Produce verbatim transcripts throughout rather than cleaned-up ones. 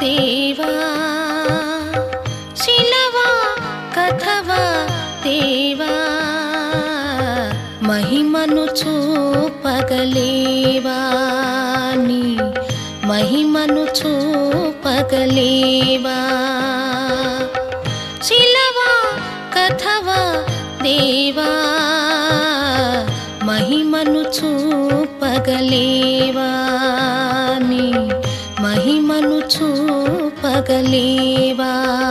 దేవా శిలవా కథవా దేవా మహిమను చూపగలేవా నీ మహిమను చూపగలేవా శిలవా కథవా దేవా మహిమను చూపగలేవా నీ మహిమను చూపగలేవా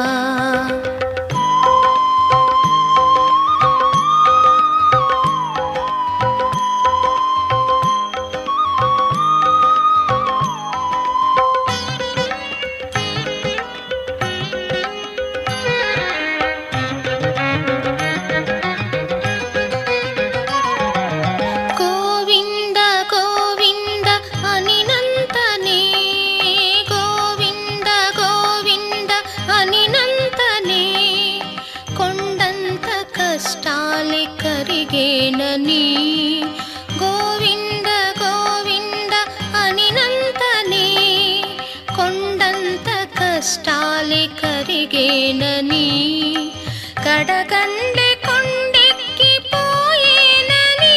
కష్టాలే కరిగేనని గోవింద గోవింద అనినంతనే కొండంత కష్టాలే కరిగేనని కడగండె కొండెక్కి పోయేనని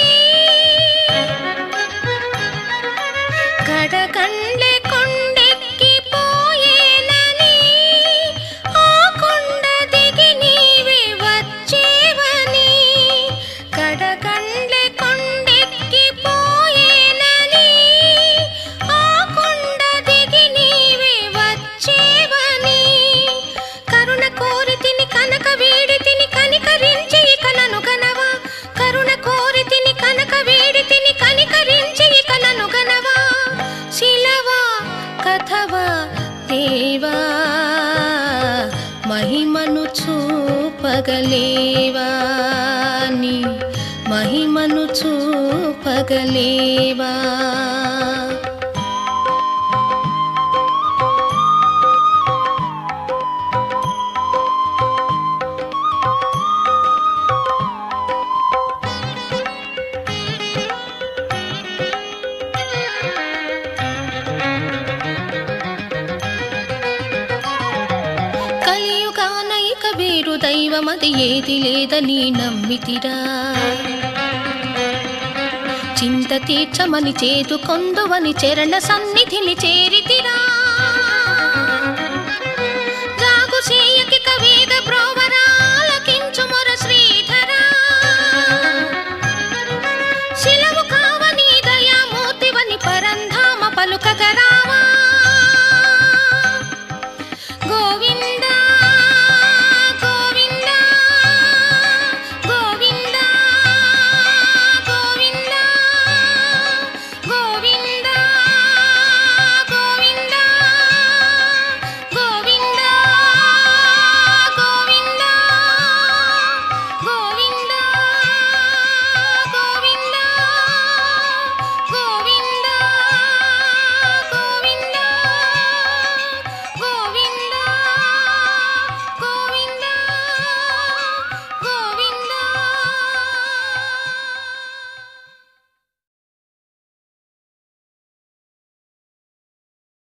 కడగండె కొండెక్కి పోయేనని ఆ కొండ దిగి నీవే వచ్చేవని కడగండ్లె కొండెక్కి పోయేనని ఆ కొండ దిగి నీవే వచ్చేవని కరుణ కోరి తిని కనక వేడి తిని కనికరించి ఇక నన్ను గనవా కరుణ కోరి తిని కనక వేడి తిని కనికరించి ఇక నన్ను గనవా శిలవా కథవా దేవా మహిమను చూపగలేవా నీ మహిమను చూపగలేవా కలియుగానైక వేరు దైవమది ఏది లేదని నమ్మితిరా చింత తీర్చమని చేదు కొందువని చరణ సన్నిధిని చేరితిరా